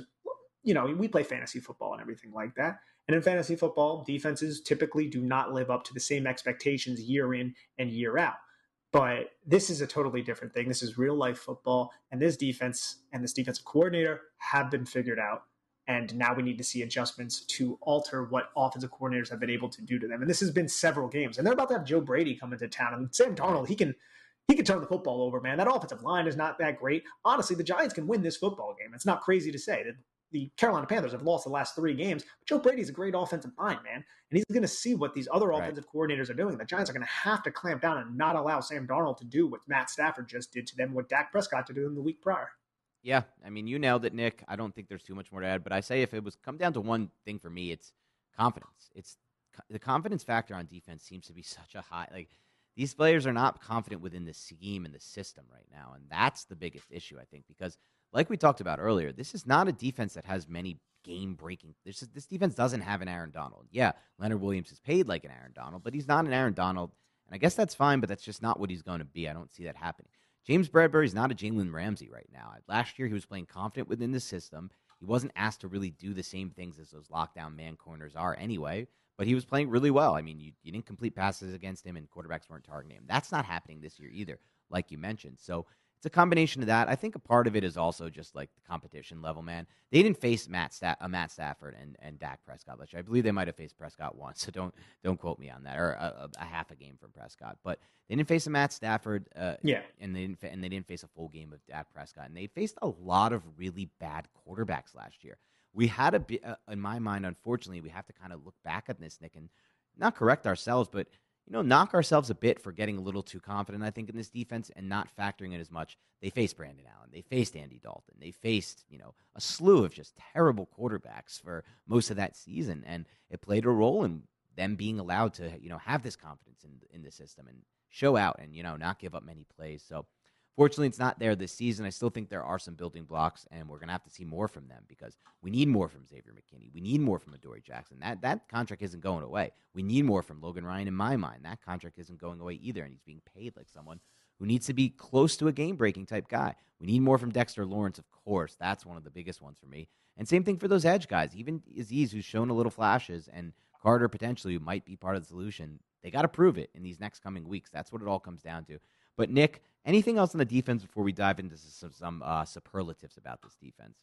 we play fantasy football and everything like that. And in fantasy football, defenses typically do not live up to the same expectations year in and year out. But this is a totally different thing. This is real life football. And this defense and this defensive coordinator have been figured out. And now we need to see adjustments to alter what offensive coordinators have been able to do to them. And this has been several games. And they're about to have Joe Brady come into town. And Sam Darnold, he can turn the football over, man. That offensive line is not that great. Honestly, the Giants can win this football game. It's not crazy to say. The Carolina Panthers have lost the last 3 games. But Joe Brady's a great offensive mind, man. And he's going to see what these other offensive coordinators are doing. The Giants are going to have to clamp down and not allow Sam Darnold to do what Matt Stafford just did to them, what Dak Prescott to do in the week prior. Yeah, I mean, you nailed it, Nick. I don't think there's too much more to add, but I say if it was come down to one thing for me, it's confidence. It's the confidence factor on defense seems to be such a high. These players are not confident within the scheme and the system right now, and that's the biggest issue, I think, because like we talked about earlier, this is not a defense that has many game-breaking. This defense doesn't have an Aaron Donald. Yeah, Leonard Williams is paid like an Aaron Donald, but he's not an Aaron Donald, and I guess that's fine, but that's just not what he's going to be. I don't see that happening. James Bradbury is not a Jalen Ramsey right now. Last year, he was playing confident within the system. He wasn't asked to really do the same things as those lockdown man corners are anyway, but he was playing really well. I mean, you didn't complete passes against him, and quarterbacks weren't targeting him. That's not happening this year either, like you mentioned. So it's a combination of that. I think a part of it is also just like the competition level, man. They didn't face Matt Stafford and Dak Prescott last year. I believe they might have faced Prescott once, so don't quote me on that, or a half a game from Prescott. But they didn't face a Matt Stafford, and they didn't face a full game of Dak Prescott, and they faced a lot of really bad quarterbacks last year. We had in my mind, unfortunately, we have to kind of look back at this, Nick, and not correct ourselves, but knock ourselves a bit for getting a little too confident, I think, in this defense and not factoring in as much. They faced Brandon Allen. They faced Andy Dalton. They faced, a slew of just terrible quarterbacks for most of that season. And it played a role in them being allowed to, have this confidence in the system and show out and, not give up many plays. So fortunately, it's not there this season. I still think there are some building blocks, and we're going to have to see more from them because we need more from Xavier McKinney. We need more from Adoree Jackson. That contract isn't going away. We need more from Logan Ryan in my mind. That contract isn't going away either, and he's being paid like someone who needs to be close to a game-breaking type guy. We need more from Dexter Lawrence, of course. That's one of the biggest ones for me. And same thing for those edge guys. Even Azeez, who's shown a little flashes, and Carter potentially, who might be part of the solution. They got to prove it in these next coming weeks. That's what it all comes down to. But, Nick, anything else on the defense before we dive into some superlatives about this defense?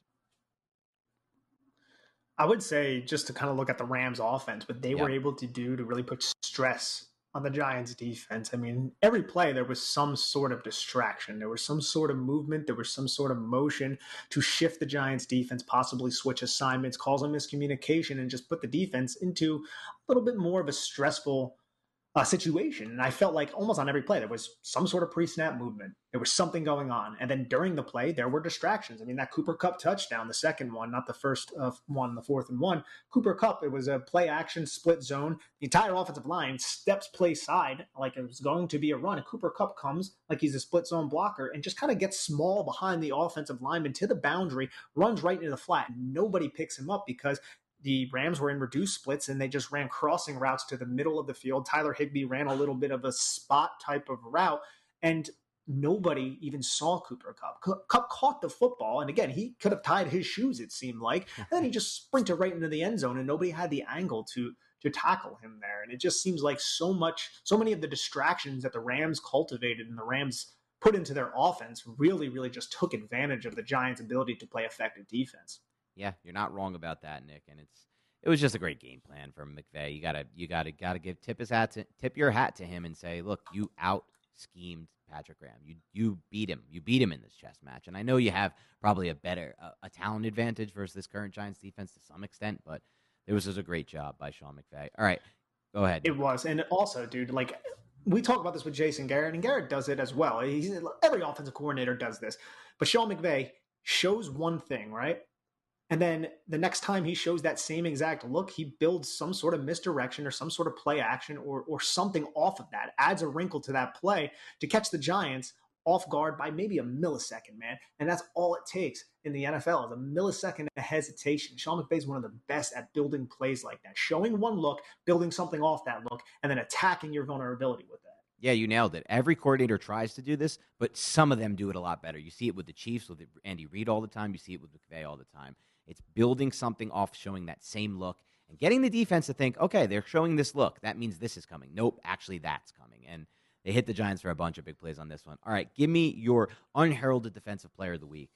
I would say just to kind of look at the Rams offense, what they were able to do to really put stress on the Giants defense. I mean, every play there was some sort of distraction. There was some sort of movement. There was some sort of motion to shift the Giants defense, possibly switch assignments, cause a miscommunication, and just put the defense into a little bit more of a stressful situation. And I felt like almost on every play, there was some sort of pre-snap movement. There was something going on. And then during the play, there were distractions. I mean, that Cooper Kupp touchdown, the second one, not the first one, the 4th and 1. Cooper Kupp, it was a play action split zone. The entire offensive line steps play side like it was going to be a run. And Cooper Kupp comes like he's a split zone blocker and just kind of gets small behind the offensive lineman to the boundary, runs right into the flat. And nobody picks him up because the Rams were in reduced splits and they just ran crossing routes to the middle of the field. Tyler Higbee ran a little bit of a spot type of route, and nobody even saw Cooper Kupp. Kupp caught the football, and again, he could have tied his shoes, it seemed like. And then he just sprinted right into the end zone, and nobody had the angle to tackle him there. And it just seems like so many of the distractions that the Rams cultivated and the Rams put into their offense really, really just took advantage of the Giants' ability to play effective defense. Yeah, you're not wrong about that, Nick. And it was just a great game plan from McVay. You gotta give tip your hat to him and say, look, you out schemed Patrick Graham. You beat him. You beat him in this chess match. And I know you have probably a talent advantage versus this current Giants defense to some extent, but it was just a great job by Sean McVay. All right, go ahead. It was, and also, dude, like we talk about this with Jason Garrett, and Garrett does it as well. Every offensive coordinator does this, but Sean McVay shows one thing, right? And then the next time he shows that same exact look, he builds some sort of misdirection or some sort of play action or something off of that, adds a wrinkle to that play to catch the Giants off guard by maybe a millisecond, man. And that's all it takes in the NFL is a millisecond of hesitation. Sean McVay is one of the best at building plays like that, showing one look, building something off that look, and then attacking your vulnerability with that. Yeah, you nailed it. Every coordinator tries to do this, but some of them do it a lot better. You see it with the Chiefs, with Andy Reid all the time. You see it with McVay all the time. It's building something off, showing that same look, and getting the defense to think, okay, they're showing this look. That means this is coming. Nope, actually that's coming. And they hit the Giants for a bunch of big plays on this one. All right, give me your unheralded defensive player of the week.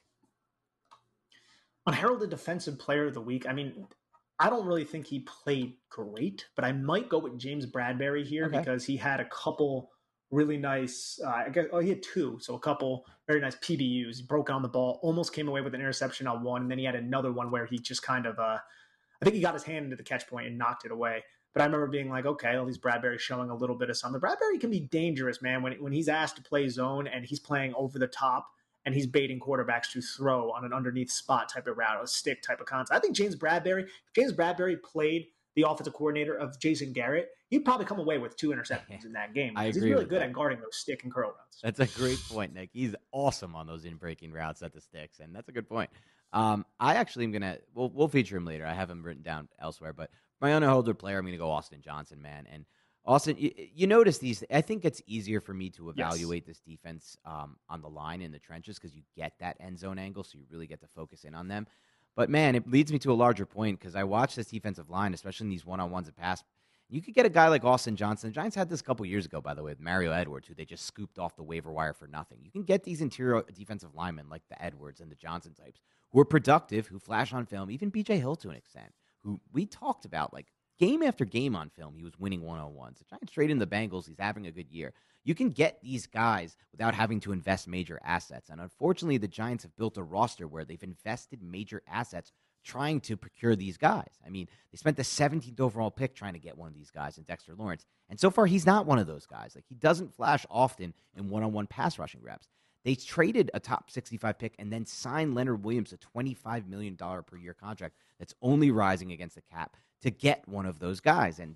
Unheralded defensive player of the week. I mean, I don't really think he played great, but I might go with James Bradberry here because he had a couple really nice, he had two, so a couple very nice PBUs. He broke on the ball, almost came away with an interception on one, and then he had another one where he just kind of, I think he got his hand into the catch point and knocked it away. But I remember being like, okay, at least Bradberry showing a little bit of something. Bradberry can be dangerous, man, when he's asked to play zone and he's playing over the top and he's baiting quarterbacks to throw on an underneath spot type of route, a stick type of concept. I think James Bradberry played the offensive coordinator of Jason Garrett, he'd probably come away with 2 interceptions in that game. He's really good at guarding those stick and curl routes. That's a great point, Nick. He's awesome on those in-breaking routes at the sticks, and that's a good point. I actually am going to – we'll feature him later. I have him written down elsewhere, but my unheralded player, I'm going to go Austin Johnson, man. And Austin, you notice these – I think it's easier for me to evaluate this defense on the line in the trenches because you get that end zone angle, so you really get to focus in on them. But, man, it leads me to a larger point because I watch this defensive line, especially in these one-on-ones and pass. You could get a guy like Austin Johnson. The Giants had this a couple years ago, by the way, with Mario Edwards, who they just scooped off the waiver wire for nothing. You can get these interior defensive linemen like the Edwards and the Johnson types who are productive, who flash on film, even B.J. Hill to an extent, who we talked about, like, game after game on film, he was winning one-on-ones. The Giants trade in the Bengals. He's having a good year. You can get these guys without having to invest major assets. And unfortunately, the Giants have built a roster where they've invested major assets trying to procure these guys. I mean, they spent the 17th overall pick trying to get one of these guys in Dexter Lawrence. And so far, he's not one of those guys. Like, he doesn't flash often in one-on-one pass rushing reps. They traded a top 65 pick and then signed Leonard Williams a $25 million per year contract that's only rising against the cap to get one of those guys. And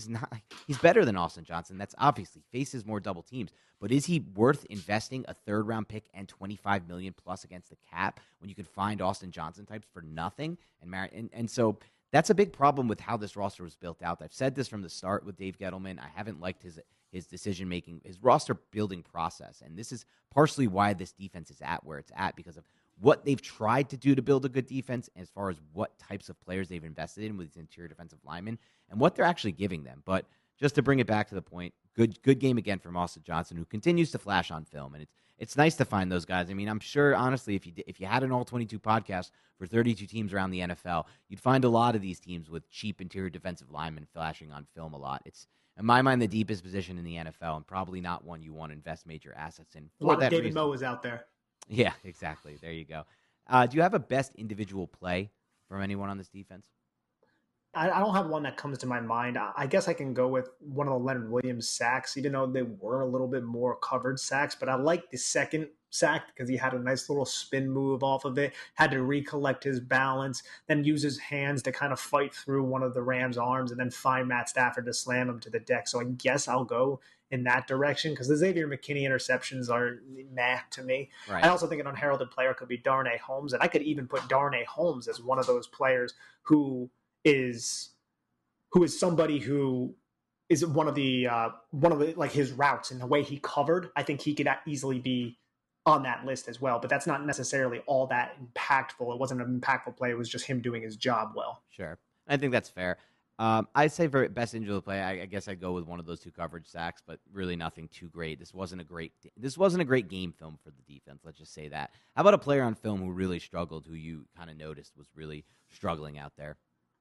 he's better than Austin Johnson. That's obviously faces more double teams. But is he worth investing a third-round pick and $25 million plus against the cap when you could find Austin Johnson types for nothing? And so that's a big problem with how this roster was built out. I've said this from the start with Dave Gettleman. I haven't liked his decision-making, his roster-building process. And this is partially why this defense is at where it's at, because of what they've tried to do to build a good defense as far as what types of players they've invested in with these interior defensive linemen and what they're actually giving them. But just to bring it back to the point, good game again from Austin Johnson, who continues to flash on film. And it's nice to find those guys. I mean, I'm sure, honestly, if you had an All-22 podcast for 32 teams around the NFL, you'd find a lot of these teams with cheap interior defensive linemen flashing on film a lot. in my mind, the deepest position in the NFL, and probably not one you want to invest major assets in. A lot of that David reason. Moe is out there. Yeah, exactly. There you go. Do you have a best individual play from anyone on this defense? I don't have one that comes to my mind. I guess I can go with one of the Leonard Williams sacks, even though they were a little bit more covered sacks. But I like the second sack because he had a nice little spin move off of it, had to recollect his balance, then use his hands to kind of fight through one of the Rams' arms and then find Matt Stafford to slam him to the deck. So I guess I'll go in that direction because the Xavier McKinney interceptions are meh to me. Right. I also think an unheralded player could be Darnay Holmes, and I could even put Darnay Holmes as one of those players who is somebody who is one of the like his routes and the way he covered. I think he could easily be on that list as well, but that's not necessarily all that impactful. It wasn't an impactful play. It was just him doing his job well. Sure. I think that's fair. I'd say for best individual play, I guess I'd go with one of those two coverage sacks, but really nothing too great. This wasn't a great game film for the defense. Let's just say that. How about a player on film who really struggled, who you kind of noticed was really struggling out there?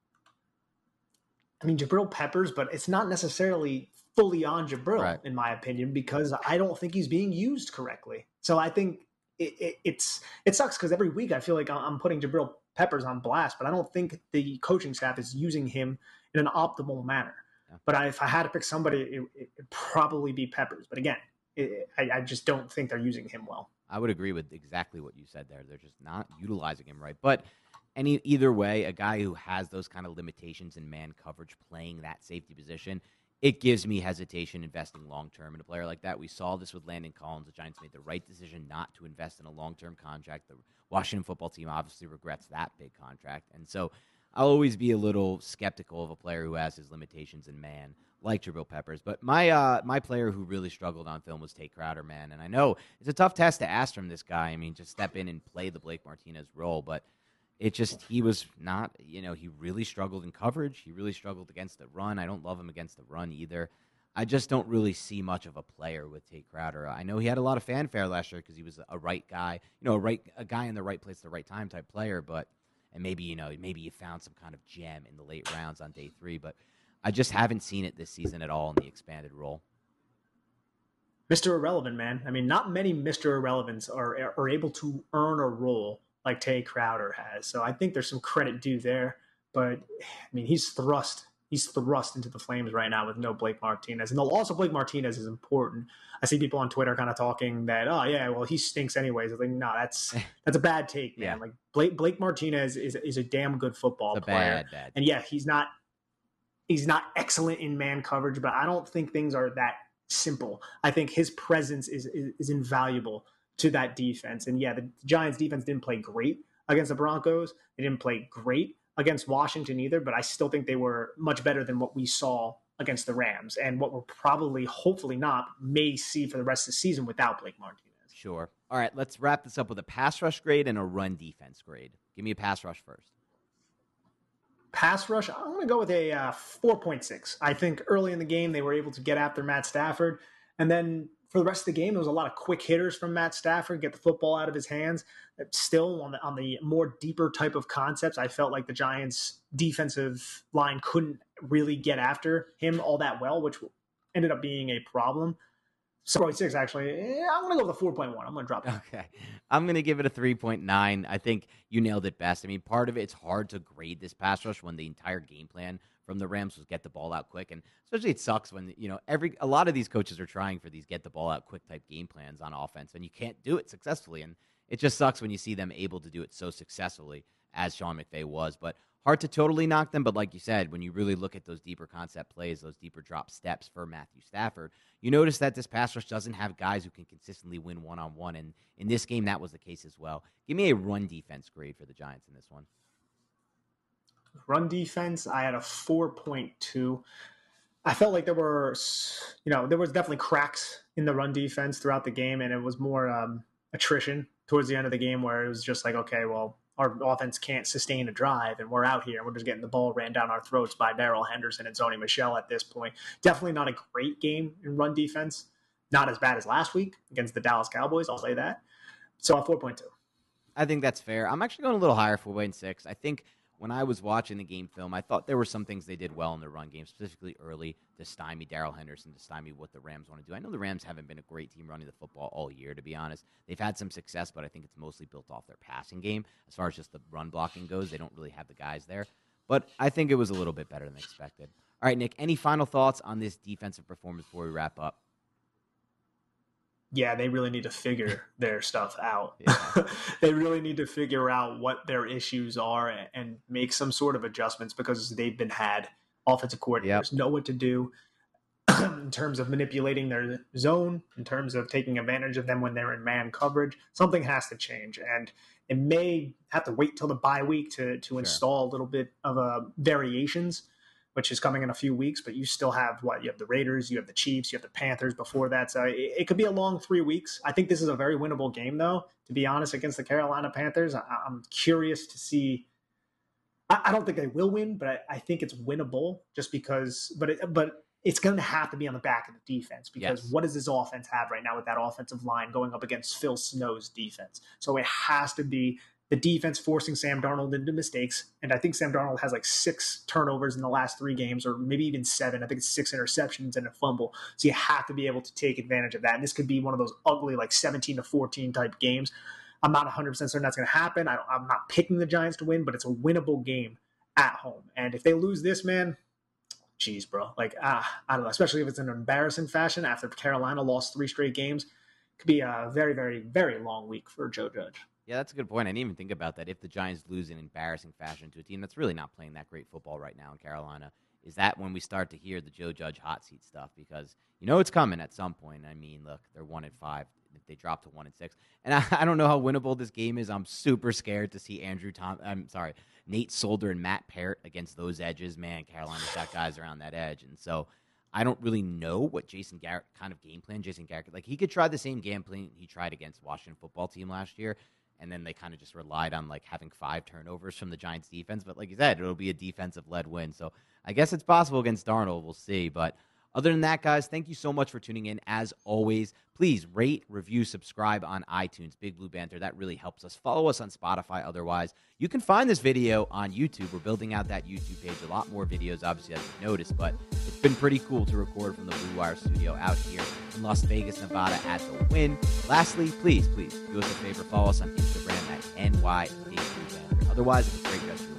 I mean, Jabril Peppers, but it's not necessarily fully on Jabril, right, in my opinion, because I don't think he's being used correctly. So I think it sucks because every week I feel like I'm putting Jabril Peppers on blast, but I don't think the coaching staff is using him in an optimal manner. Yeah. But if I had to pick somebody, it'd probably be Peppers. But again, I just don't think they're using him well. I would agree with exactly what you said there. They're just not utilizing him right. But either way, a guy who has those kind of limitations in man coverage playing that safety position, it gives me hesitation investing long-term in a player like that. We saw this with Landon Collins. The Giants made the right decision not to invest in a long-term contract. The Washington football team obviously regrets that big contract. And so I'll always be a little skeptical of a player who has his limitations in man, like Jabril Peppers. But my player who really struggled on film was Tate Crowder, man. And I know it's a tough task to ask from this guy. I mean, just step in and play the Blake Martinez role. But he was not, he really struggled in coverage. He really struggled against the run. I don't love him against the run either. I just don't really see much of a player with Tate Crowder. I know he had a lot of fanfare last year because he was a right guy, a guy in the right place at the right time type player. And maybe you found some kind of gem in the late rounds on day 3. But I just haven't seen it this season at all in the expanded role. Mr. Irrelevant, man. I mean, not many Mr. Irrelevants are able to earn a role like Tate Crowder has. So I think there's some credit due there. But, I mean, he's thrust into the flames right now with no Blake Martinez. And the loss of Blake Martinez is important. I see people on Twitter kind of talking that, oh, yeah, well, he stinks anyways. I'm like, no, that's a bad take, man. Yeah. Like, Blake Martinez is a damn good football player. Bad. And, yeah, he's not excellent in man coverage, but I don't think things are that simple. I think his presence is invaluable to that defense. And yeah, the Giants defense didn't play great against the Broncos. They didn't play great against Washington either, but I still think they were much better than what we saw against the Rams and what we're probably, hopefully not, may see for the rest of the season without Blake Martinez. Sure. All right, let's wrap this up with a pass rush grade and a run defense grade. Give me a pass rush first. Pass rush, I'm going to go with a 4.6. I think early in the game they were able to get after Matt Stafford, and then for the rest of the game, there was a lot of quick hitters from Matt Stafford, get the football out of his hands. Still, on the more deeper type of concepts, I felt like the Giants' defensive line couldn't really get after him all that well, which ended up being a problem. So 4.6, actually. I'm going to go with a 4.1. I'm going to drop it. Okay. I'm going to give it a 3.9. I think you nailed it best. I mean, part of it's hard to grade this pass rush when the entire game plan from the Rams was get the ball out quick. And especially it sucks when, a lot of these coaches are trying for these get the ball out quick type game plans on offense, and you can't do it successfully. And it just sucks when you see them able to do it so successfully as Sean McVay was. But hard to totally knock them. But like you said, when you really look at those deeper concept plays, those deeper drop steps for Matthew Stafford, you notice that this pass rush doesn't have guys who can consistently win one-on-one. And in this game, that was the case as well. Give me a run defense grade for the Giants in this one. Run defense, I had a 4.2. I felt like there was definitely cracks in the run defense throughout the game, and it was more attrition towards the end of the game where it was just like, okay, well, our offense can't sustain a drive, and we're out here, and we're just getting the ball ran down our throats by Darrell Henderson and Sony Michel at this point. Definitely not a great game in run defense. Not as bad as last week against the Dallas Cowboys, I'll say that. So a 4.2. I think that's fair. I'm actually going a little higher, 4.6. I think when I was watching the game film, I thought there were some things they did well in the run game, specifically early to stymie Darrell Henderson, to stymie what the Rams want to do. I know the Rams haven't been a great team running the football all year, to be honest. They've had some success, but I think it's mostly built off their passing game. As far as just the run blocking goes, they don't really have the guys there. But I think it was a little bit better than expected. All right, Nick, any final thoughts on this defensive performance before we wrap up? Yeah, they really need to figure their stuff out. Yeah. They really need to figure out what their issues are and make some sort of adjustments, because they've been had. Offensive coordinators know what to do in terms of manipulating their zone, in terms of taking advantage of them when they're in man coverage. Something has to change, and it may have to wait till the bye week to install a little bit of variations, which is coming in a few weeks, but you still have you have the Raiders, you have the Chiefs, you have the Panthers before that. So it could be a long 3 weeks. I think this is a very winnable game, though, to be honest, against the Carolina Panthers. I'm curious to see. I don't think they will win, but I think it's winnable just because, but it's going to have to be on the back of the defense, because what does this offense have right now with that offensive line going up against Phil Snow's defense? So it has to be the defense forcing Sam Darnold into mistakes. And I think Sam Darnold has like 6 turnovers in the last 3 games, or maybe even 7. I think it's 6 interceptions and a fumble. So you have to be able to take advantage of that. And this could be one of those ugly, like 17-14 type games. I'm not 100% certain that's going to happen. I'm not picking the Giants to win, but it's a winnable game at home. And if they lose this, man, geez, bro. Like, I don't know, especially if it's in an embarrassing fashion after Carolina lost 3 straight games. It could be a very, very, very long week for Joe Judge. Yeah, that's a good point. I didn't even think about that. If the Giants lose in embarrassing fashion to a team that's really not playing that great football right now in Carolina, is that when we start to hear the Joe Judge hot seat stuff? Because you know it's coming at some point. I mean, look, they're 1-5. If they drop to 1-6, and I don't know how winnable this game is. I'm super scared to see Nate Solder and Matt Parrott against those edges. Man, Carolina's got guys around that edge, and so I don't really know what Jason Garrett kind of game plan. Jason Garrett, like, he could try the same game plan he tried against Washington football team last year. And then they kind of just relied on, like, having 5 turnovers from the Giants defense. But like you said, it'll be a defensive-led win. So I guess it's possible against Darnold. We'll see. But other than that, guys, thank you so much for tuning in. As always, please rate, review, subscribe on iTunes, Big Blue Banter. That really helps us. Follow us on Spotify. Otherwise, you can find this video on YouTube. We're building out that YouTube page. A lot more videos, obviously, as you've noticed. But it's been pretty cool to record from the Blue Wire studio out here in Las Vegas, Nevada at the Wynn. Lastly, please do us a favor. Follow us on Instagram at NYBlueBanter. Otherwise, have a great rest of your week.